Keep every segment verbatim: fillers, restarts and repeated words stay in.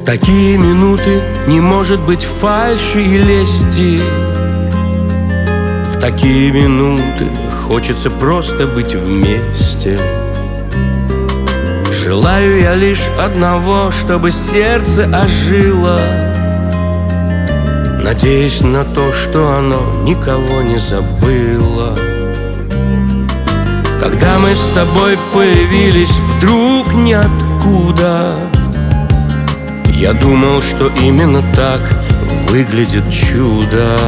такие минуты не может быть фальши и лести. В такие минуты хочется просто быть вместе. Желаю я лишь одного, чтобы сердце ожило, надеясь на то, что оно никого не забыло. Когда мы с тобой появились вдруг ниоткуда, я думал, что именно так выглядит чудо.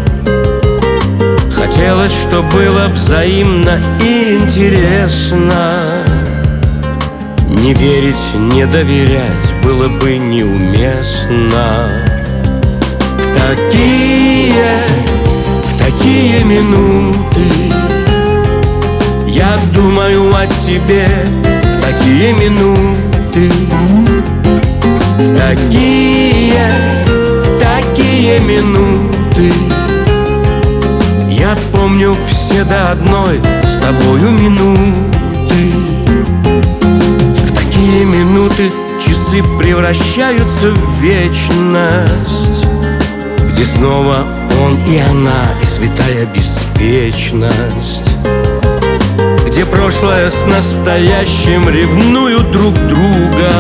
Хотелось, чтоб было взаимно и интересно. Не верить, не доверять было бы неуместно. В такие, в такие минуты я думаю о тебе. В такие минуты, в такие, в такие минуты я помню все до одной с тобою минуты. В такие минуты часы превращаются в вечность, где снова он и она, и святая беспечность, где прошлое с настоящим ревнуют друг друга.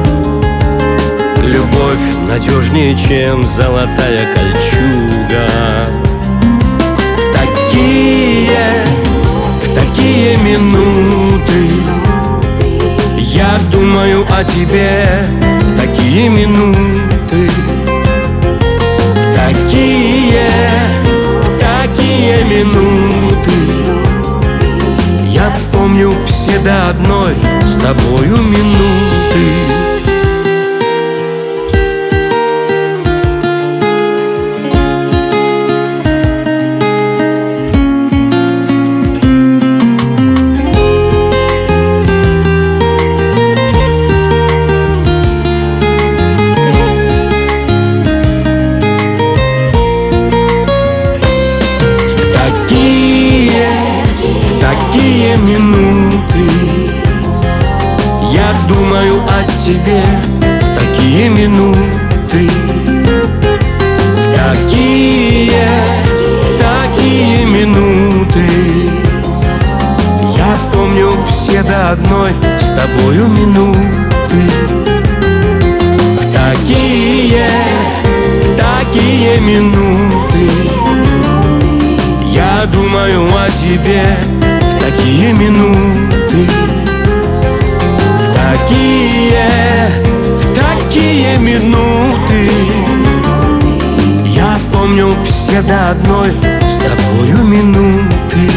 Любовь надежнее, чем золотая кольчуга. В такие, в такие минуты я думаю о тебе. В такие минуты, в такие, в такие минуты я помню все до одной с тобою минуты. Такие минуты я думаю о тебе. В такие минуты, в такие, в такие минуты я помню все до одной с тобою минуты. В такие, в такие минуты я думаю о тебе. В такие минуты, в такие, в такие минуты я помню все до одной с тобою минуты.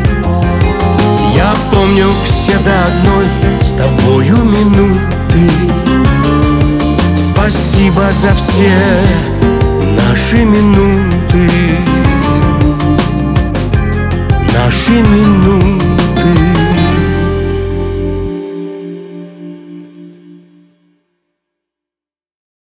Я помню все до одной с тобою минуты. Спасибо за все наши минуты.